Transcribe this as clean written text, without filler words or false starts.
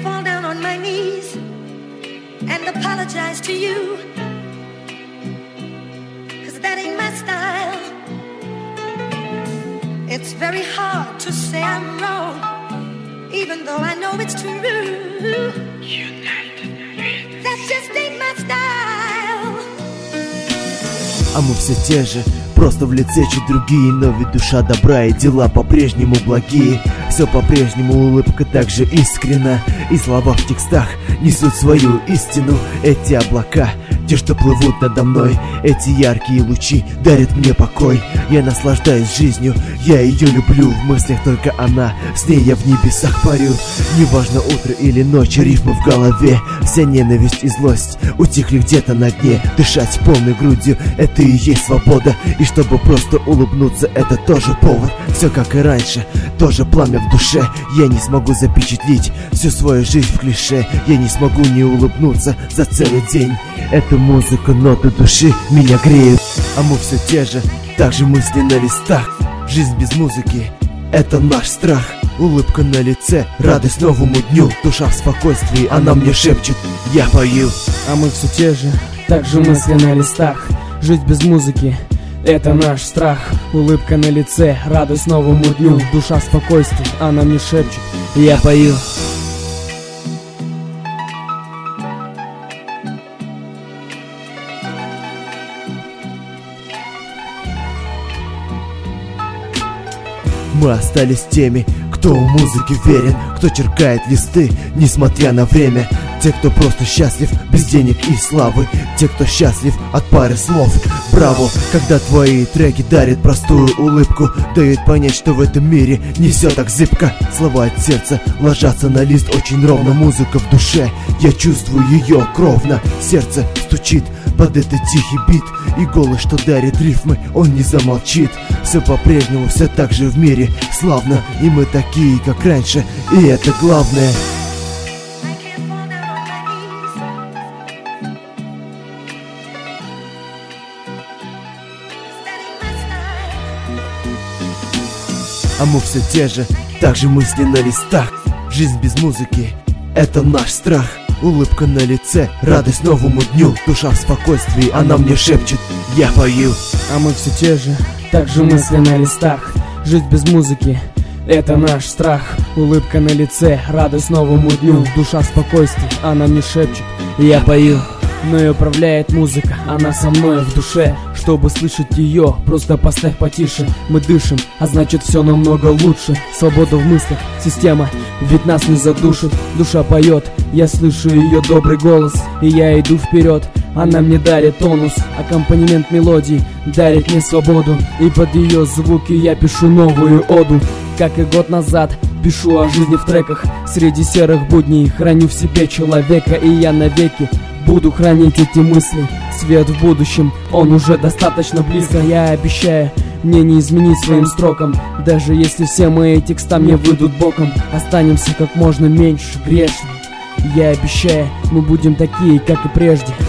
fall down on my knees and apologize to you, 'cause that ain't my style. It's very hard to say I'm wrong, even though I know it's true. That just ain't my style. А мы все те же, просто в лице чуть другие, но ведь душа добра и дела по-прежнему благие. Все по-прежнему, улыбка так же искренна, и слова в текстах несут свою истину. Эти облака, те, что плывут надо мной, эти яркие лучи дарят мне покой. Я наслаждаюсь жизнью, я ее люблю, в мыслях только она, с ней я в небесах парю. Неважно утро или ночь, рифмы в голове, вся ненависть и злость утихли где-то на дне. Дышать полной грудью, это и есть свобода, и чтобы просто улыбнуться, это тоже повод. Все как и раньше, тоже пламя в душе. Я не смогу запечатлеть всю свою жизнь в клише, я не смогу не улыбнуться за целый день. Эта музыка, ноты души меня греют, а мы все те же, так же мысли на листах. Жизнь без музыки — это наш страх. Улыбка на лице, радость новому дню. Душа в спокойствии, она мне шепчет, я пою. А мы все те же, так же мысли на листах. Жить без музыки — это наш страх. Улыбка на лице, радость новому дню. Душа в спокойствии, она мне шепчет, я пою. Мы остались теми, кто у музыки верен, кто черкает листы, несмотря на время. Те, кто просто счастлив без денег и славы, те, кто счастлив от пары слов. Браво, когда твои треки дарят простую улыбку, дают понять, что в этом мире не все так зыбко. Слова от сердца ложатся на лист очень ровно. Музыка в душе, я чувствую ее кровно. Сердце стучит под этот тихий бит, и голос, что дарит рифмы, он не замолчит. Все по-прежнему, все так же в мире славно, и мы такие, как раньше, и это главное. А мы все те же, так же мысли на листах. Жизнь без музыки — это наш страх. Улыбка на лице, радость новому дню. Душа в спокойствии, она мне шепчет, я пою. А мы все те же, так же мысли на листах. Жить без музыки — это наш страх. Улыбка на лице, радость новому дню. Душа в спокойствии, она мне шепчет, я пою. Но и управляет музыка, она со мной в душе. Чтобы слышать ее, просто поставь потише. Мы дышим, а значит все намного лучше. Свобода в мыслях, система, ведь нас не задушит. Душа поет, я слышу ее добрый голос, и я иду вперед. Она мне дарит тонус, аккомпанемент мелодий дарит мне свободу. И под ее звуки я пишу новую оду. Как и год назад, пишу о жизни в треках. Среди серых будней храню в себе человека, и я навеки буду хранить эти мысли. Свет в будущем, он уже достаточно близко. Я обещаю, мне не изменить своим строкам. Даже если все мои текста мне выйдут боком, останемся как можно меньше грешными. Я обещаю, мы будем такие, как и прежде.